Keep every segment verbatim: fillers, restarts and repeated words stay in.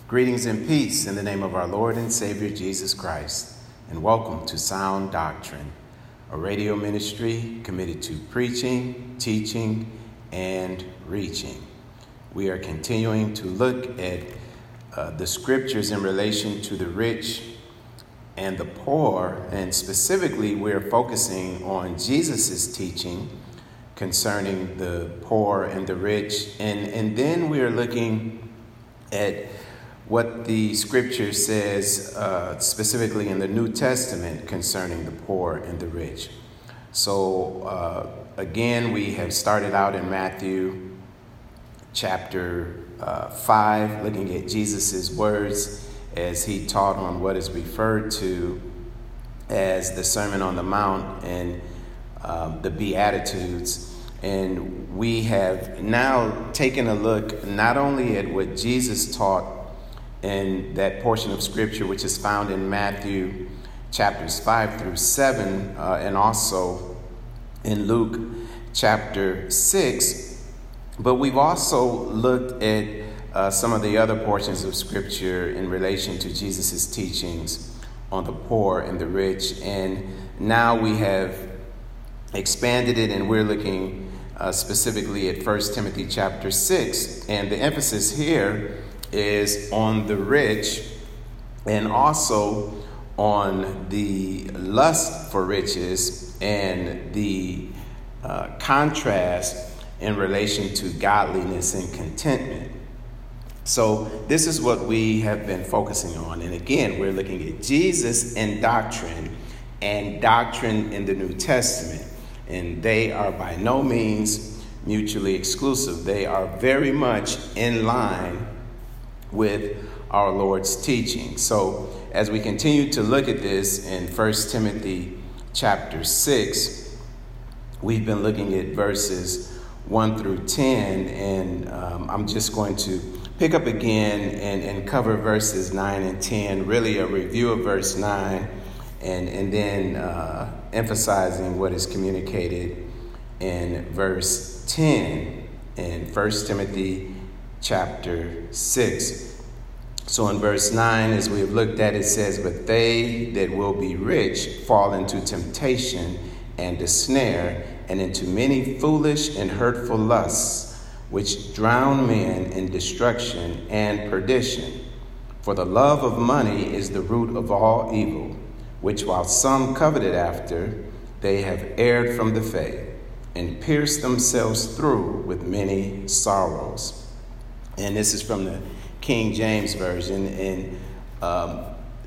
Greetings and peace in the name of our Lord and Savior Jesus Christ, and welcome to Sound Doctrine, a radio ministry committed to preaching, teaching, and reaching. We are continuing to look at uh, the scriptures in relation to the rich and the poor, and specifically we're focusing on Jesus's teaching concerning the poor and the rich, and, and then we are looking at what the scripture says uh, specifically in the New Testament concerning the poor and the rich. So uh, again, we have started out in Matthew chapter uh, five, looking at Jesus's words as he taught on what is referred to as the Sermon on the Mount and um, the Beatitudes. And we have now taken a look not only at what Jesus taught in that portion of scripture, which is found in Matthew chapters five through seven, uh, and also in Luke chapter six. But we've also looked at uh, some of the other portions of scripture in relation to Jesus's teachings on the poor and the rich. And now we have expanded it, and we're looking uh, specifically at First Timothy chapter six. And the emphasis here is on the rich and also on the lust for riches and the uh, contrast in relation to godliness and contentment. So this is what we have been focusing on. And again, we're looking at Jesus and doctrine and doctrine in the New Testament. And they are by no means mutually exclusive. They are very much in line with our Lord's teaching. So as we continue to look at this in First Timothy chapter six, we've been looking at verses one through ten, and um, I'm just going to pick up again and, and cover verses nine and ten, really a review of verse nine, and, and then uh, emphasizing what is communicated in verse ten in First Timothy chapter six. So in verse nine, as we have looked at, it says, "But they that will be rich fall into temptation and a snare, and into many foolish and hurtful lusts, which drown men in destruction and perdition. For the love of money is the root of all evil, which while some coveted after, they have erred from the faith, and pierced themselves through with many sorrows." And this is from the King James Version. And um,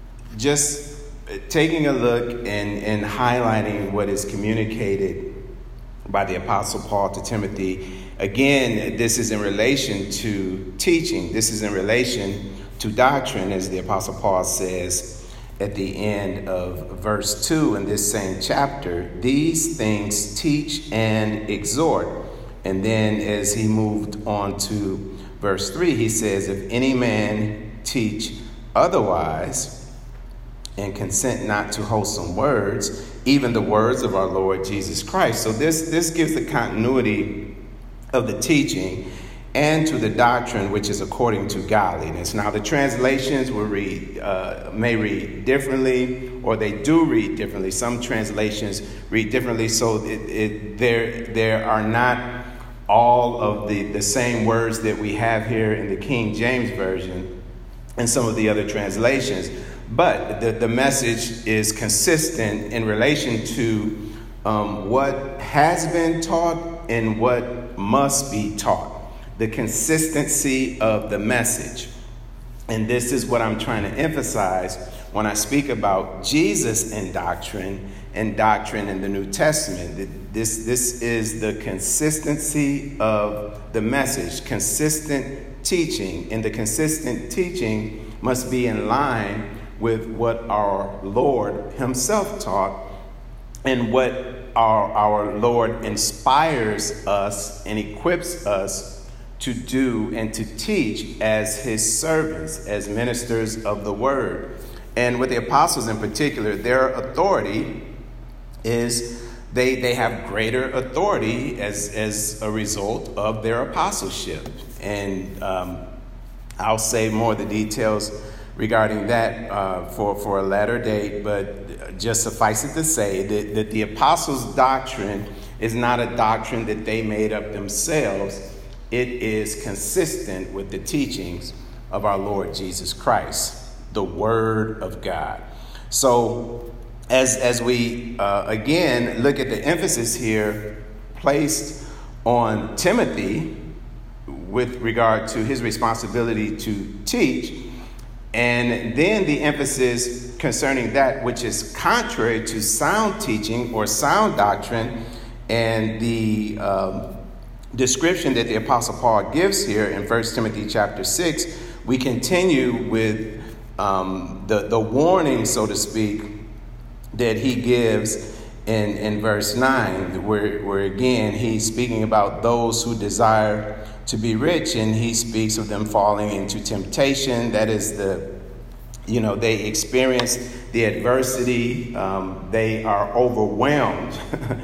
just taking a look and, and highlighting what is communicated by the Apostle Paul to Timothy. Again, this is in relation to teaching. This is in relation to doctrine, as the Apostle Paul says at the end of verse two in this same chapter. "These things teach and exhort." And then as he moved on to verse three, he says, "If any man teach otherwise and consent not to wholesome words, even the words of our Lord Jesus Christ." So this, this gives the continuity of the teaching and to the doctrine, which is according to godliness. Now, the translations will read, uh, may read differently, or they do read differently. Some translations read differently, so it, it, there, there are not all of the, the same words that we have here in the King James Version and some of the other translations. But the, the message is consistent in relation to um, what has been taught and what must be taught. The consistency of the message. And this is what I'm trying to emphasize when I speak about Jesus and doctrine and doctrine in the New Testament. This, this is the consistency of the message, consistent teaching. And the consistent teaching must be in line with what our Lord himself taught and what our, our Lord inspires us and equips us to do and to teach as his servants, as ministers of the word. And with the apostles in particular, their authority is they they have greater authority as, as a result of their apostleship. And um, I'll save more of the details regarding that uh, for, for a later date, but just suffice it to say that, that the apostles' doctrine is not a doctrine that they made up themselves. It is consistent with the teachings of our Lord Jesus Christ, the Word of God. So as, as we, uh, again, look at the emphasis here placed on Timothy with regard to his responsibility to teach, and then the emphasis concerning that which is contrary to sound teaching or sound doctrine, and the um, description that the Apostle Paul gives here in First Timothy chapter six, we continue with um, the, the warning, so to speak, that he gives in, in verse nine, where, where again he's speaking about those who desire to be rich, and he speaks of them falling into temptation. That is the, you know, they experience the adversity. Um, they are overwhelmed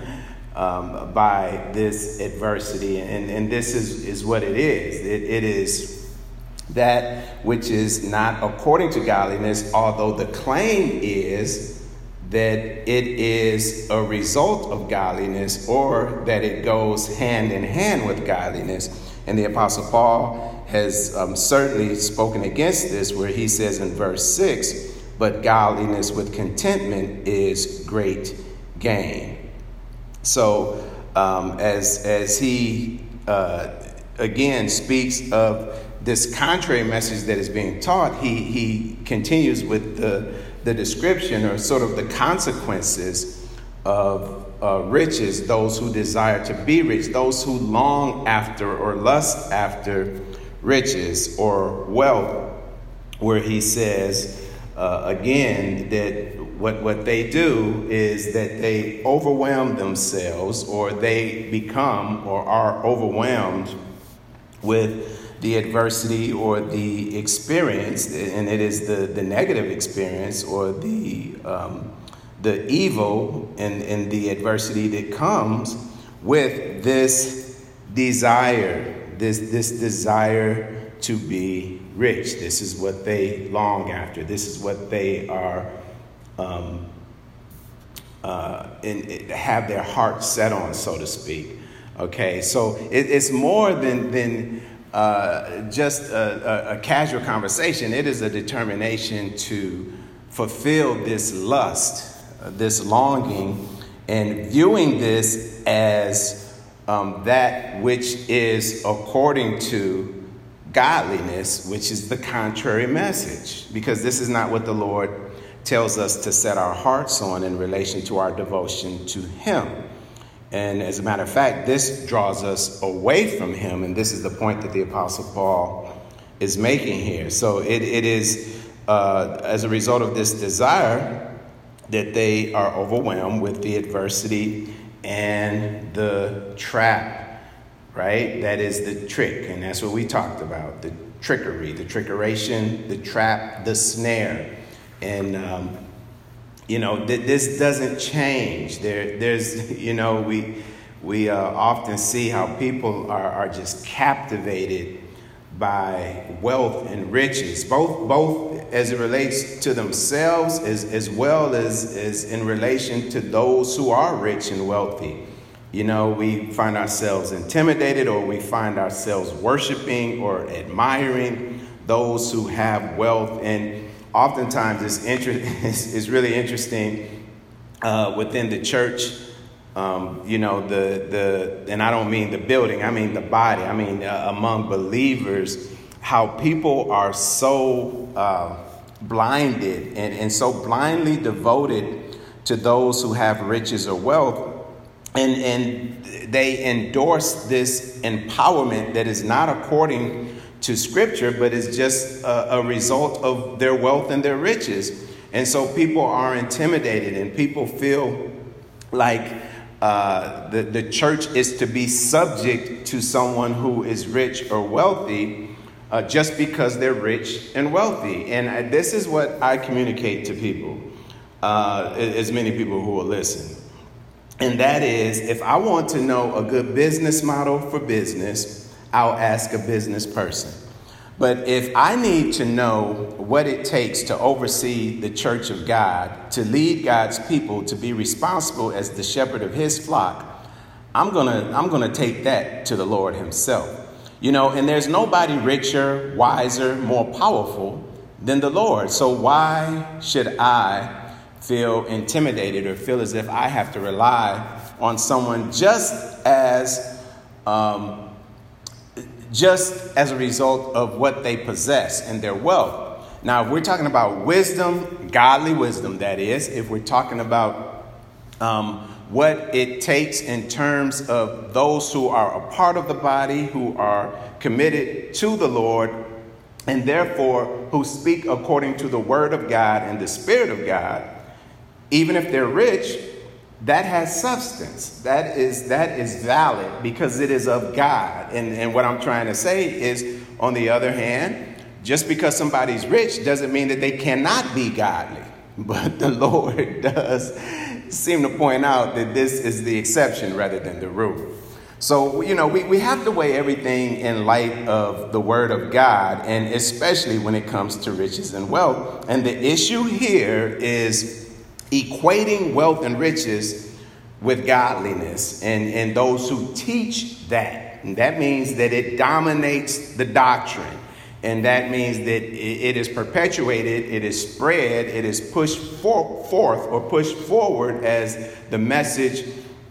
um, by this adversity. And, and this is, is what it is. It, it is that which is not according to godliness, although the claim is that it is a result of godliness, or that it goes hand in hand with godliness. And the Apostle Paul has um, certainly spoken against this, where he says in verse six, but godliness with contentment is great gain. So um, as, as he uh, again speaks of this contrary message that is being taught, he, he continues with the, the description, or sort of the consequences of Uh, riches, those who desire to be rich, those who long after or lust after riches or wealth, where he says uh, again that what, what they do is that they overwhelm themselves, or they become or are overwhelmed with the adversity or the experience, and it is the, the negative experience or the um, the evil and, and the adversity that comes with this desire, this, this desire to be rich. This is what they long after. This is what they are, um, uh, in, have their heart set on, so to speak. Okay, so it, it's more than, than uh, just a, a, a casual conversation. It is a determination to fulfill this lust, this longing, and viewing this as um, that which is according to godliness, which is the contrary message, because this is not what the Lord tells us to set our hearts on in relation to our devotion to him. And as a matter of fact, this draws us away from him, and this is the point that the Apostle Paul is making here. So it, it is uh, as a result of this desire that they are overwhelmed with the adversity and the trap, right? That is the trick, and that's what we talked about, the trickery, the trickeration, the trap, the snare. And, um, you know, th- this doesn't change. There, there's, you know, we we uh, often see how people are, are just captivated by wealth and riches, both both as it relates to themselves as, as well as, as in relation to those who are rich and wealthy. You know, we find ourselves intimidated, or we find ourselves worshiping or admiring those who have wealth. And oftentimes it's, inter- it's, it's really interesting uh, within the church. Um, you know, the, the, and I don't mean the building, I mean the body, I mean uh, among believers, how people are so uh, blinded and, and so blindly devoted to those who have riches or wealth. And, and they endorse this empowerment that is not according to Scripture, but is just a, a result of their wealth and their riches. And so people are intimidated, and people feel like Uh, the, the church is to be subject to someone who is rich or wealthy uh, just because they're rich and wealthy. And uh, this is what I communicate to people, uh, as many people who will listen. And that is, if I want to know a good business model for business, I'll ask a business person. But if I need to know what it takes to oversee the church of God, to lead God's people, to be responsible as the shepherd of his flock, I'm gonna I'm gonna take that to the Lord himself. You know, and there's nobody richer, wiser, more powerful than the Lord. So why should I feel intimidated or feel as if I have to rely on someone just as um, just as a result of what they possess and their wealth? Now, if we're talking about wisdom, godly wisdom, that is, if we're talking about um, what it takes in terms of those who are a part of the body, who are committed to the Lord, and therefore who speak according to the word of God and the Spirit of God, even if they're rich, that has substance. That is that is valid because it is of God. And, and what I'm trying to say is, on the other hand, just because somebody's rich doesn't mean that they cannot be godly. But the Lord does seem to point out that this is the exception rather than the rule. So, you know, we, we have to weigh everything in light of the word of God, and especially when it comes to riches and wealth. And the issue here is equating wealth and riches with godliness and, and those who teach that. And that means that it dominates the doctrine. And that means that it is perpetuated, it is spread, it is pushed for, forth or pushed forward as the message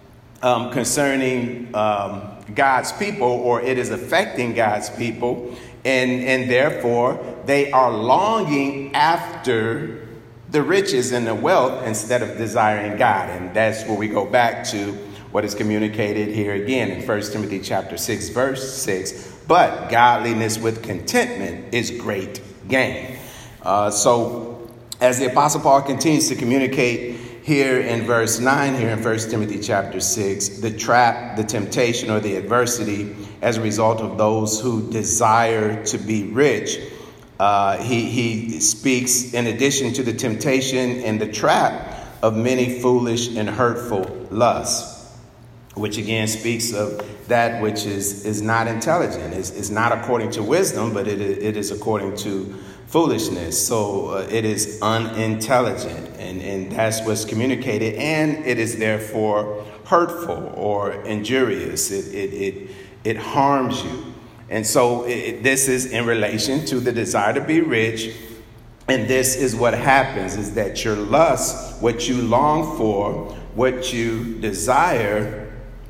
um, concerning um, God's people, or it is affecting God's people. And, and therefore, they are longing after the riches and the wealth instead of desiring God. And that's where we go back to what is communicated here again in First Timothy chapter six, verse six. But godliness with contentment is great gain. Uh, so as the Apostle Paul continues to communicate here in verse nine, here in First Timothy chapter six, the trap, the temptation, or the adversity as a result of those who desire to be rich, uh, he, he speaks, in addition to the temptation and the trap, of many foolish and hurtful lusts, which again speaks of that which is, is not intelligent. It's, it's not according to wisdom, but it, it is according to foolishness. So uh, it is unintelligent, and, and that's what's communicated. And it is therefore hurtful or injurious. It, it, it, it harms you. And so it, this is in relation to the desire to be rich. And this is what happens, is that your lust, what you long for, what you desire,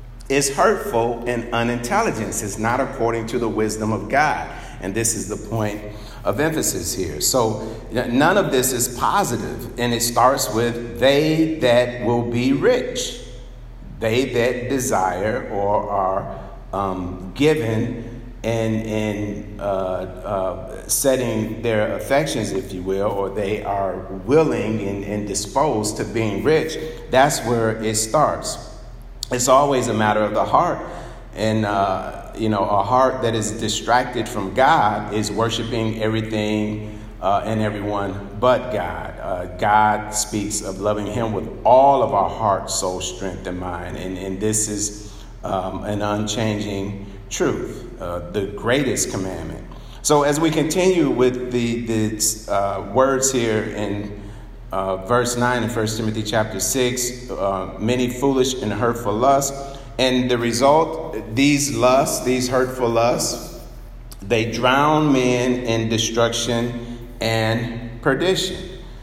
is hurtful and unintelligent. It's not according to the wisdom of God. And this is the point of emphasis here. So none of this is positive. And it starts with they that will be rich. They that desire or are um, given and, and uh, uh, setting their affections, if you will, or they are willing and, and disposed to being rich. That's where it starts. It's always a matter of the heart. And, uh, you know, a heart that is distracted from God is worshiping everything uh, and everyone but God. Uh, God speaks of loving him with all of our heart, soul, strength, and mind. And, and this is um, an unchanging truth, uh, the greatest commandment. So as we continue with the, the uh, words here in Uh, verse nine in First Timothy chapter six, uh, many foolish and hurtful lusts. And the result, these lusts, these hurtful lusts, they drown men in destruction and perdition.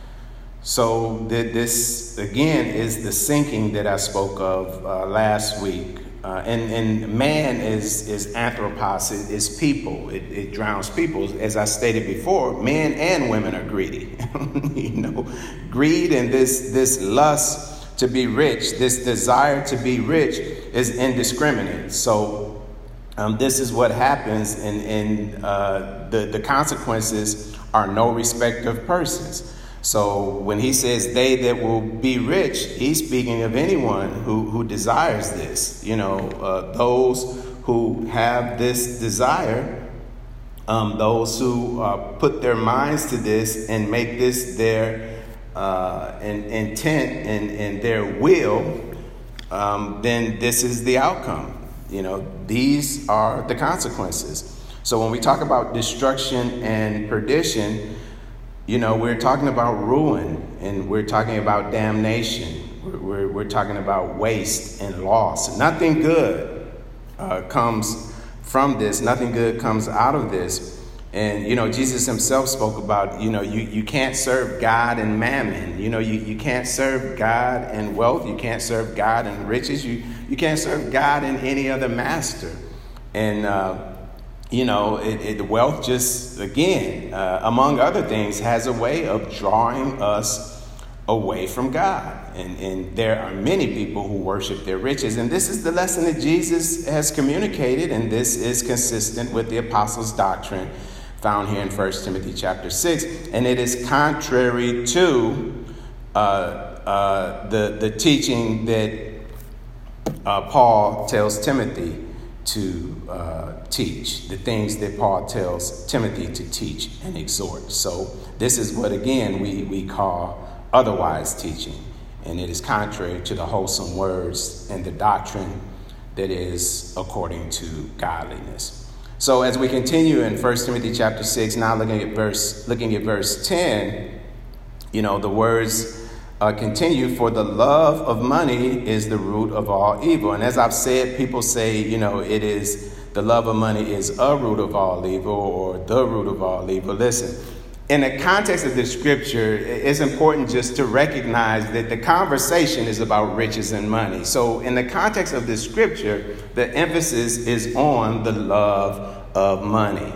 So th- this, again, is the sinking that I spoke of uh, last week. Uh, and, and man is, is anthropos, it is people. It, it drowns people. As I stated before, men and women are greedy. you know, greed and this, this lust to be rich, this desire to be rich is indiscriminate. So um, this is what happens, and, and uh, the, the consequences are no respect of persons. So when he says they that will be rich, he's speaking of anyone who, who desires this. You know, uh, those who have this desire, um, those who uh, put their minds to this and make this their uh, in, intent and, and their will, um, then this is the outcome. You know, these are the consequences. So when we talk about destruction and perdition, you know, we're talking about ruin, and we're talking about damnation. We're, we're, we're talking about waste and loss. Nothing good uh, comes from this. Nothing good comes out of this. And, you know, Jesus himself spoke about, you know, you, you can't serve God and mammon. You know, you, you can't serve God and wealth. You can't serve God and riches. You, you can't serve God and any other master. And, uh, you know, it, it, wealth just, again, uh, among other things, has a way of drawing us away from God. And, and there are many people who worship their riches. And this is the lesson that Jesus has communicated. And this is consistent with the apostles' doctrine found here in First Timothy chapter six. And it is contrary to uh, uh, the, the teaching that uh, Paul tells Timothy to uh, teach, the things that Paul tells Timothy to teach and exhort. So this is what, again, we, we call otherwise teaching. And it is contrary to the wholesome words and the doctrine that is according to godliness. So as we continue in First Timothy chapter six, now looking at verse, looking at verse ten, you know, the words uh, continue, for the love of money is the root of all evil. And as I've said, people say, you know, it is the love of money is a root of all evil, or the root of all evil. Listen, in the context of this scripture, it's important just to recognize that the conversation is about riches and money. So in the context of this scripture, the emphasis is on the love of money.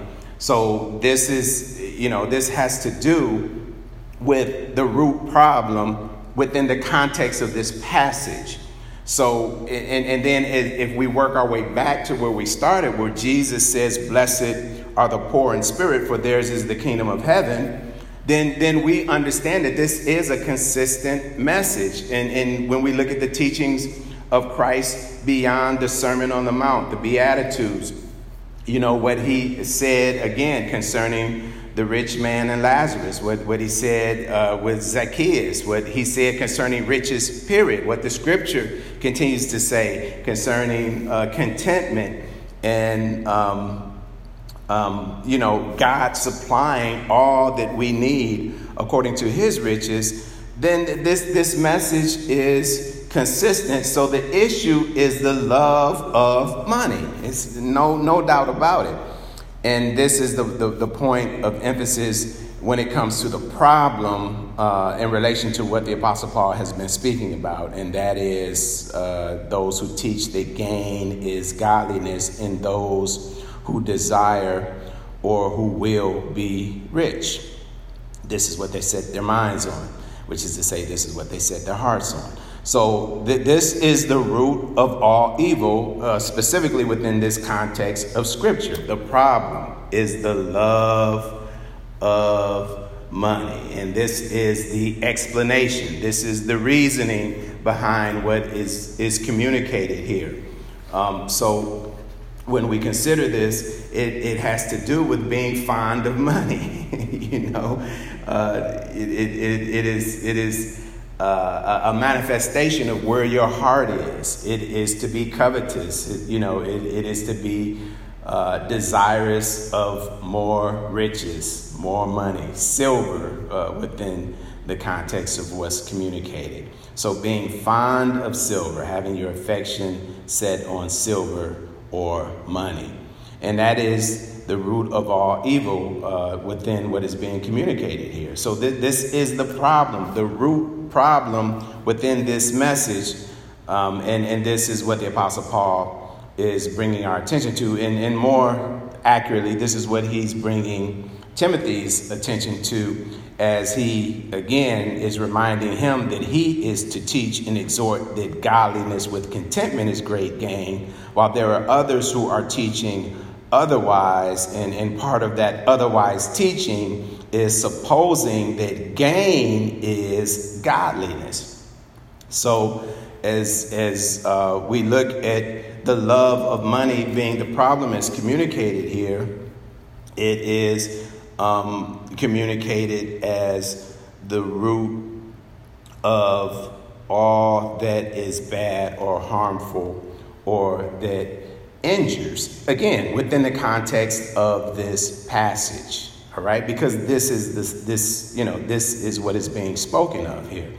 So this is, you know, this has to do with the root problem within the context of this passage. So, and, and then if we work our way back to where we started, where Jesus says, blessed are the poor in spirit, for theirs is the kingdom of heaven, then, then we understand that this is a consistent message. And, and when we look at the teachings of Christ beyond the Sermon on the Mount, the Beatitudes, you know, what he said, again, concerning the rich man and Lazarus, what, what he said uh, with Zacchaeus, what he said concerning riches, period, what the scripture continues to say concerning uh, contentment and, um, um, you know, God supplying all that we need according to his riches, then this, this message is consistent. So the issue is the love of money. It's no, no doubt about it. And this is the, the, the point of emphasis when it comes to the problem uh, in relation to what the Apostle Paul has been speaking about. And that is uh, those who teach that gain is godliness and those who desire or who will be rich. This is what they set their minds on, which is to say, this is what they set their hearts on. So th- this is the root of all evil, uh, specifically within this context of Scripture. The problem is the love of money. And this is the explanation. This is the reasoning behind what is, is communicated here. Um, so when we consider this, it, it has to do with being fond of money. you know, uh, it, it, it is it is. Uh, a, a manifestation of where your heart is. It is to be covetous. It, you know, it, it is to be uh, desirous of more riches, more money, silver uh, within the context of what's communicated. So being fond of silver, having your affection set on silver or money. And that is the root of all evil uh, within what is being communicated here. So th- this is the problem, the root problem within this message. Um, and, and this is what the Apostle Paul is bringing our attention to. And, and more accurately, this is what he's bringing Timothy's attention to, as he, again, is reminding him that he is to teach and exhort that godliness with contentment is great gain, while there are others who are teaching otherwise. And, and part of that otherwise teaching is supposing that gain is godliness. So as, as uh, we look at the love of money being the problem as communicated here, it is um, communicated as the root of all that is bad or harmful, or that injures. Again, within the context of this passage, all right? Because this is this, this, you know, this is what is being spoken of here.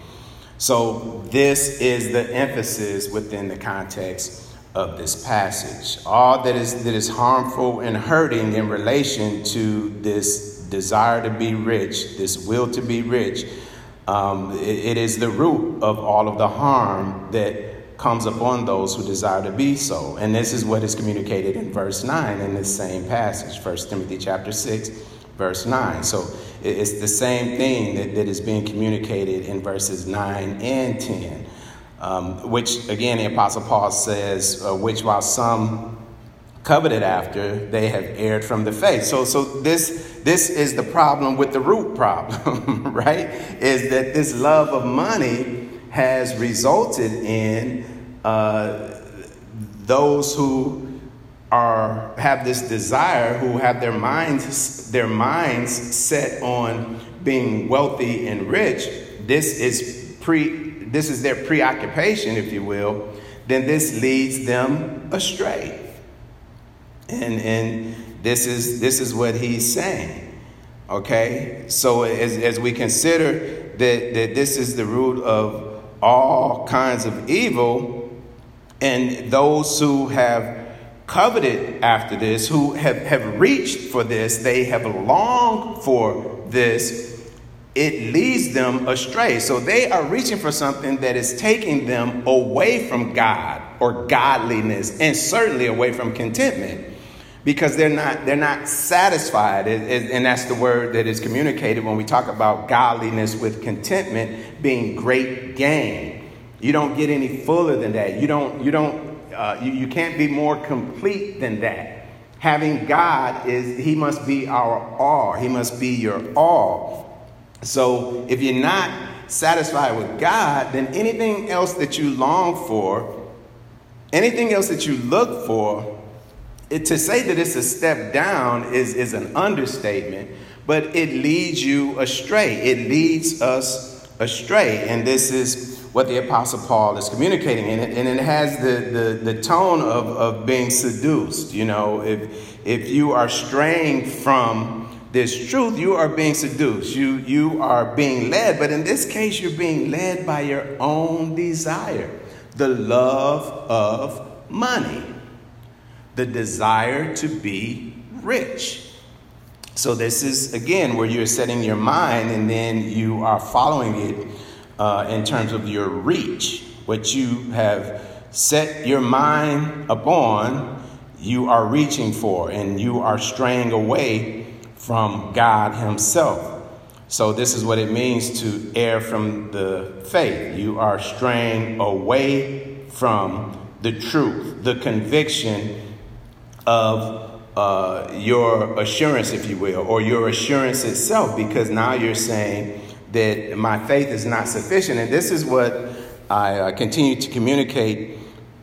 So this is the emphasis within the context of this passage. All that is that is harmful and hurting in relation to this desire to be rich, this will to be rich, um, it, it is the root of all of the harm that comes upon those who desire to be so. And this is what is communicated in verse nine in this same passage, First Timothy chapter six, verse nine. So it's the same thing that, that is being communicated in verses nine and ten. Um, which, again, the Apostle Paul says, uh, which while some coveted after, they have erred from the faith. So so this this is the problem with the root problem, right? Is that this love of money has resulted in uh, those who are have this desire, who have their minds their minds set on being wealthy and rich. This is pre. This is their preoccupation, if you will, then this leads them astray. And and this is this is what he's saying. Okay? So as, as we consider that, that this is the root of all kinds of evil, and those who have coveted after this, who have, have reached for this, they have longed for this, it leads them astray. So they are reaching for something that is taking them away from God or godliness, and certainly away from contentment, because they're not they're not satisfied. And that's the word that is communicated when we talk about godliness with contentment being great gain. You don't get any fuller than that. You don't you don't uh, you, you can't be more complete than that. Having God is he must be our all. He must be your all. So if you're not satisfied with God, then anything else that you long for, anything else that you look for, it, to say that it's a step down is, is an understatement, but it leads you astray. It leads us astray. And this is what the Apostle Paul is communicating. And it, and it has the, the, the tone of, of being seduced. You know, if, if you are straying from this truth, you are being seduced. You, you are being led. But in this case, you're being led by your own desire, the love of money, the desire to be rich. So this is, again, where you're setting your mind, and then you are following it uh, in terms of your reach. What you have set your mind upon, you are reaching for, and you are straying away from God himself. So this is what it means to err from the faith. You are straying away from the truth, the conviction of uh, your assurance, if you will, or your assurance itself, because now you're saying that my faith is not sufficient. And this is what I uh, continue to communicate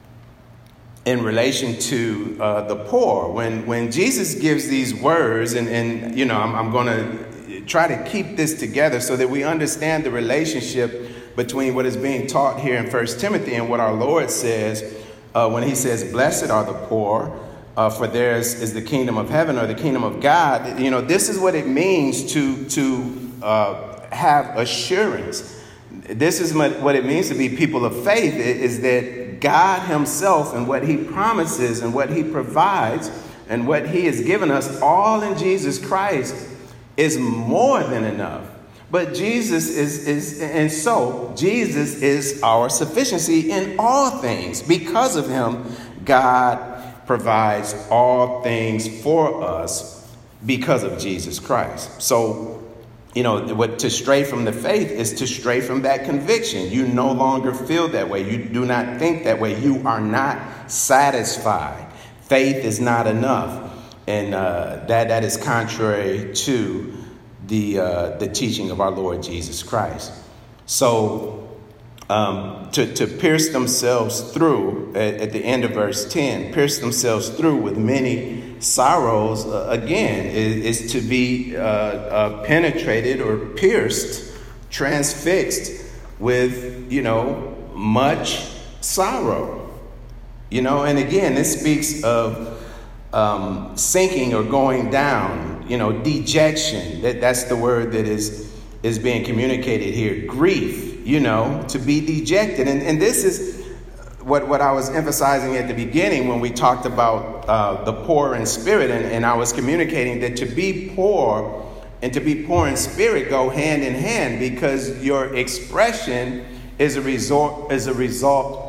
in relation to uh, the poor. When when Jesus gives these words, and, and you know, I'm, I'm going to try to keep this together so that we understand the relationship between what is being taught here in First Timothy and what our Lord says uh, when he says, blessed are the poor, uh, for theirs is the kingdom of heaven, or the kingdom of God. You know, this is what it means to, to uh, have assurance. This is what it means to be people of faith, is that God himself and what he promises and what he provides and what he has given us all in Jesus Christ is more than enough. But Jesus is, is, and so Jesus is our sufficiency in all things. Because of him, God provides all things for us because of Jesus Christ. So, you know, what to stray from the faith is to stray from that conviction. You no longer feel that way. You do not think that way. You are not satisfied. Faith is not enough. And uh, that that is contrary to the uh, the teaching of our Lord Jesus Christ. So um, to, to pierce themselves through, at, at the end of verse ten, pierce themselves through with many sorrows, uh, again, is, is to be uh, uh, penetrated or pierced, transfixed with, you know, much sorrow. You know, and again, this speaks of um, sinking or going down, you know, dejection. That, that's the word that is, is being communicated here. Grief, you know, to be dejected. And, and this is what, what I was emphasizing at the beginning when we talked about uh, the poor in spirit. And, and I was communicating that to be poor and to be poor in spirit go hand in hand, because your expression is a result, is a result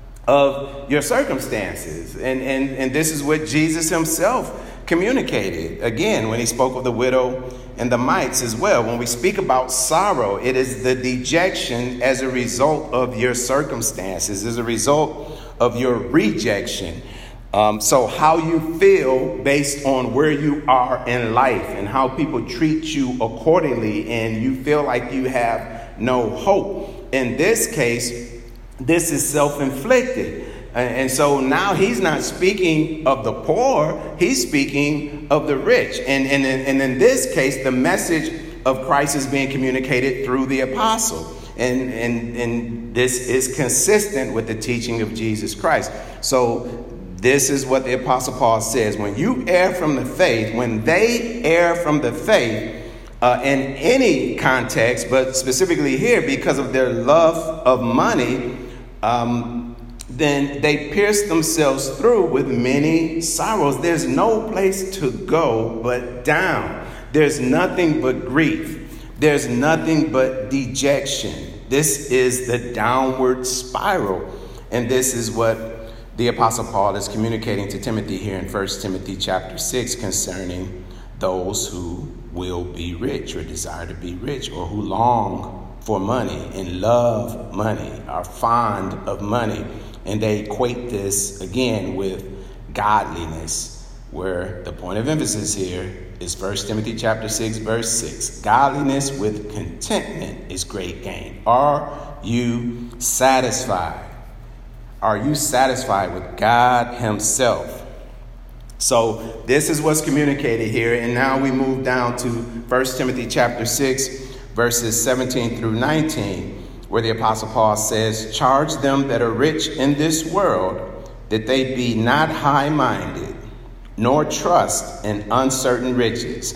of your circumstances. And, and, and this is what Jesus himself communicated, again, when he spoke of the widow and the mites as well. When we speak about sorrow, it is the dejection as a result of your circumstances, as a result of your rejection. Um, so how you feel based on where you are in life and how people treat you accordingly, and you feel like you have no hope. In this case, this is self-inflicted. And so now he's not speaking of the poor, he's speaking of the rich. And, and, and in this case, the message of Christ is being communicated through the apostle. And, and, and this is consistent with the teaching of Jesus Christ. So this is what the apostle Paul says. When you err from the faith, when they err from the faith, Uh, in any context, but specifically here because of their love of money, um, then they pierce themselves through with many sorrows. There's no place to go but down. There's nothing but grief. There's nothing but dejection. This is the downward spiral. And this is what the Apostle Paul is communicating to Timothy here in First Timothy chapter six concerning those who will be rich or desire to be rich, or who long for money and love money, are fond of money. And they equate this again with godliness, where the point of emphasis here is First Timothy chapter six, verse six. Godliness with contentment is great gain. Are you satisfied? Are you satisfied with God himself? So this is what's communicated here. And now we move down to First Timothy chapter six, verses seventeen through nineteen, where the Apostle Paul says, charge them that are rich in this world, that they be not high-minded, nor trust in uncertain riches.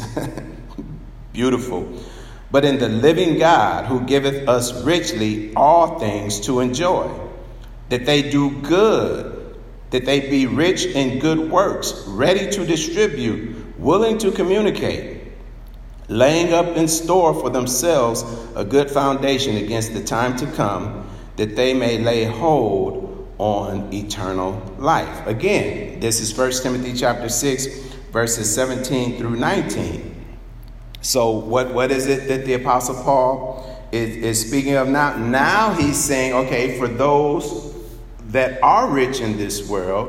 Beautiful. But in the living God, who giveth us richly all things to enjoy, that they do good, that they be rich in good works, ready to distribute, willing to communicate, laying up in store for themselves a good foundation against the time to come, that they may lay hold on eternal life. Again, this is First Timothy chapter six, verses seventeen through nineteen. So what, what is it that the Apostle Paul is, is speaking of now? Now he's saying, okay, for those that are rich in this world,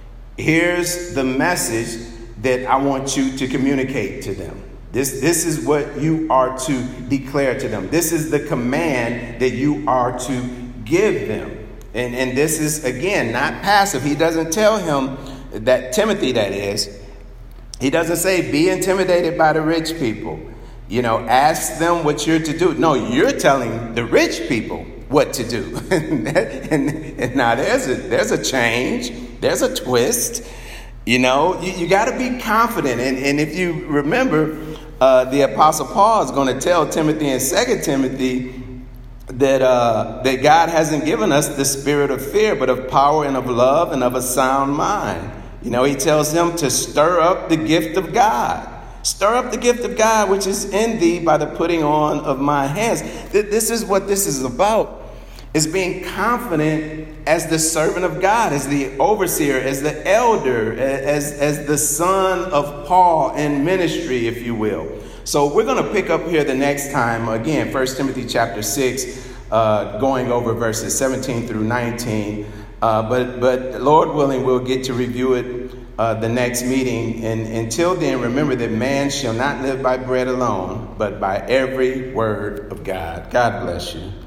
here's the message that I want you to communicate to them. This, this is what you are to declare to them. This is the command that you are to give them. And, and this is, again, not passive. He doesn't tell him that, Timothy that is, he doesn't say be intimidated by the rich people. You know, ask them what you're to do. No, you're telling the rich people what to do. and, and, and now there's a, there's a change. There's a twist. You know, you, you got to be confident. And, and if you remember, uh, the Apostle Paul is going to tell Timothy in Second Timothy that, uh, that God hasn't given us the spirit of fear, but of power and of love and of a sound mind. You know, he tells him to stir up the gift of God. Stir up the gift of God, which is in thee by the putting on of my hands. This is what this is about, is being confident as the servant of God, as the overseer, as the elder, as, as the son of Paul in ministry, if you will. So we're going to pick up here the next time, again, First Timothy chapter six, uh, going over verses seventeen through nineteen. Uh, but, but Lord willing, we'll get to review it Uh, the next meeting. And until then, remember that man shall not live by bread alone, but by every word of God. God bless you.